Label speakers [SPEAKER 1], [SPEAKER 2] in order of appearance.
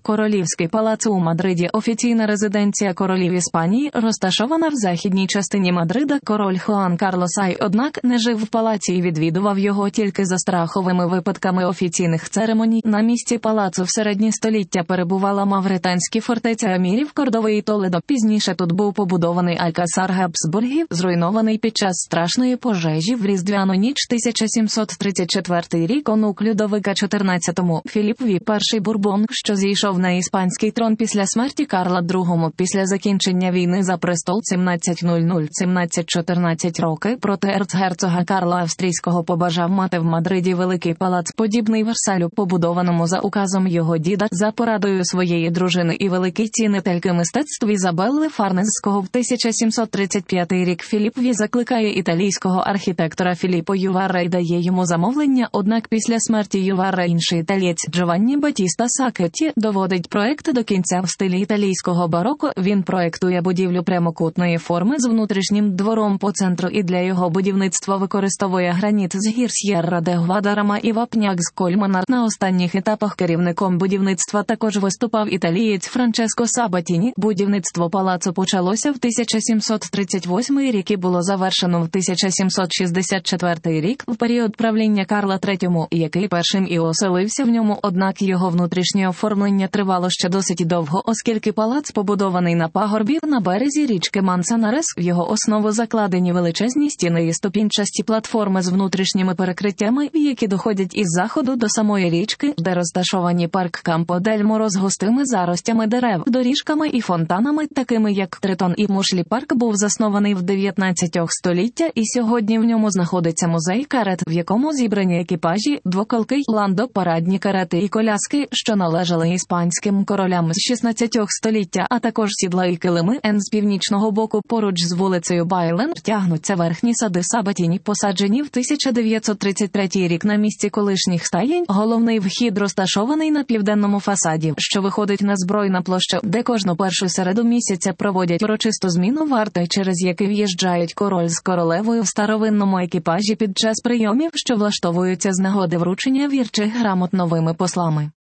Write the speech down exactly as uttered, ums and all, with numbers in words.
[SPEAKER 1] Королівський палац у Мадриді – офіційна резиденція королів Іспанії, розташована в західній частині Мадрида. Король Хуан Карлос Ай, однак, не жив в палаці і відвідував його тільки за страховими випадками офіційних церемоній. На місці палацу в середні століття перебувала мавританська фортеця емірів Кордови і Толедо. Пізніше тут був побудований Алькасар Габсбургів, зруйнований під час страшної пожежі в Різдвяну ніч тисяча сімсот тридцять четвертий рік. Онук Людовика чотирнадцятого, Філіп Ві, перший Бурбон, що зійшов на іспанський трон після смерті Карла другого, після закінчення війни за престол сімнадцять нуль - сімнадцять чотирнадцять роки проти ерцгерцога Карла Австрійського, побажав мати в Мадриді великий палац, подібний Версалю, побудованому за указом його діда, за порадою своєї дружини і великій цінительки мистецтв Ізабелли Фарнезського. В тисяча сімсот тридцять п'ятий рік Філіп Ві закликає італійського архітектора Філіппо Юварра і дає йому замовлення, однак після смерті Юварра інший італієць Джованні Батіста Сакетті доводить проект до кінця в стилі італійського бароко. Він проектує будівлю прямокутної форми з внутрішнім двором по центру і для його будівництва використовує граніт з гір С'єрра де Гвадарама і вапняк з Кольмана. На останніх етапах керівником будівництва також виступав італієць Франческо Сабатіні. Будівництво палацу почалося в тисяча сімсот тридцять восьмий рік і було завершено в тисяча сімсот шістдесят четвертий рік, в період правління Карла третього, який першим і оселився в ньому, однак його внутрішнє оформлення тривало ще досить довго, оскільки палац побудований на пагорбі на березі річки Мансанарес. В його основу закладені величезні стіни і ступінчасті платформи з внутрішніми перекриттями, які доходять із заходу до самої річки, де розташовані парк Кампо дель Моро з густими заростями дерев, доріжками і фонтанами, такими як Тритон і Мушлі. Парк був заснований в дев'ятнадцятому столітті, і сьогодні в ньому знаходиться музей карет, в якому зібрані екіпажі, двоколки, ландо, парадні карети і коляски, що належали іспанським королям з шістнадцятого століття, а також сідла і килими. Н з північного боку, поруч з вулицею Байлен, тягнуться верхні сади Сабатіні, посаджені в тисяча дев'ятсот тридцять третій рік на місці колишніх стаєнь. Головний вхід розташований на південному фасаді, що виходить на Збройну площу, де кожну першу середу місяця проводять урочисту зміну варти, через яку в'їжджають король з королевою в старовинному екіпажі під час прийомів, що влаштовуються з нагоди вручення вірчих грамот новими послами.